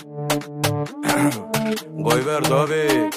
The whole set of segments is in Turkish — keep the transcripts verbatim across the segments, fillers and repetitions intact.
Koyver Davi.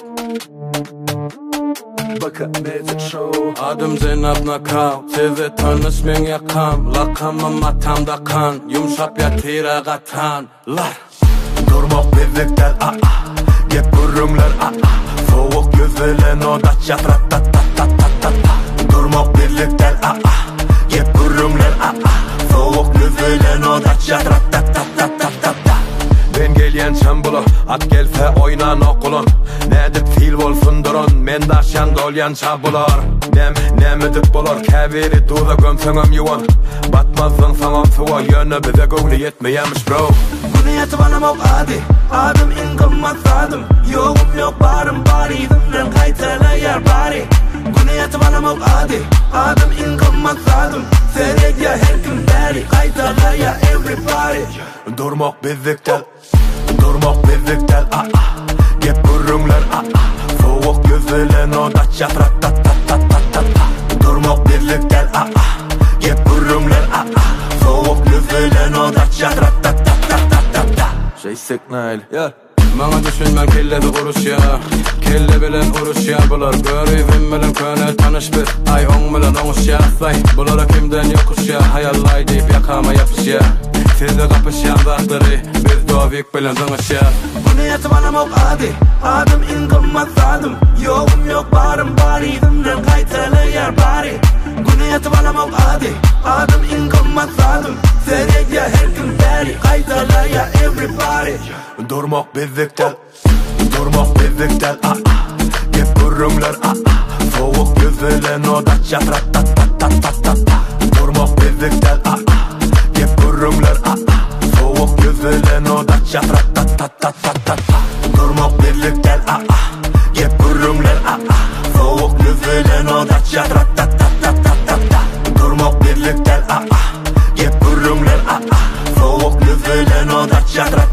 Baka Magic Show. Adım Zeynep Nakal, sizi tanış men yakam. Lakamım atamda kan, yumşap yatira katanlar. Durmak bebekler ah ah, gep burumlar ah ah. Soğuk gözülen oda çatrat tat tat tat tat tat. Durmak bebekler ah ah, gep burumlar ah ah. Soğuk gözülen oda çatrat tat tat tat tat tat. Ben gelyen çambulu, at gelse oynan okulun. Nedip fil bolsun durun, men daşyan dolyan çabular. Nem, nem edip bolor, kebiri duza gömsöngüm yuvan. Batmazsın sanam suva, yönü bize göğlü yetmeyemiş bro. Bunu yatıp anamok adi, adım inanılmaz adım. Yoğum yok barım bari, zımrın kaytalayar bari. Bunu yatıp anamok adi, adım inanılmaz adım. Serek ya her gün beri, kaytalayar everybody. Durmak bebekler, durmak bebekler ah ah. Gep burumlar ah ah. Soğuk gözülen oda çatrat tat tat tat tat tat. Durmak bebekler ah ah. Gep burumlar ah ah. Soğuk gözülen oda çatrat tat tat tat tat tat. Şey signal yeah. Bana düşünmen kelledi uruş ya, kelle bilen uruş ya. Bular görüyüm bilen köne tanış bir, ay on bilen oğuş ya. Say bulara kimden yokuş ya, hayallay deyip yakama yapış ya. Sizde kapışan zahtırı, biz doğvik bilen tanış ya. Bunu yatıp anamok adi, adım inanılmaz adım. Yoğum yok barım bari, zımrın kaytalayar bari. Bunu yatıp anamok adi, adım inanılmaz adım. Serek ya her gün beri, kaytalayar everybody. Durmak bebekler, durmak bebekler ah ah. Gep burumlar ah ah. Soğuk gözülen oda çatrat tat tat tat tat tat. Durmak bebekler ah ah. Gep burumlar ah ah. Soğuk gözülen oda çatrat tat tat tat tat tat. Durmak bebekler ah ah. Gep burumlar ah ah. Soğuk gözülen oda çatrat tat tat tat tat tat. Durmak bebekler ah ah. Gep burumlar ah ah. Soğuk gözülen oda çatrat.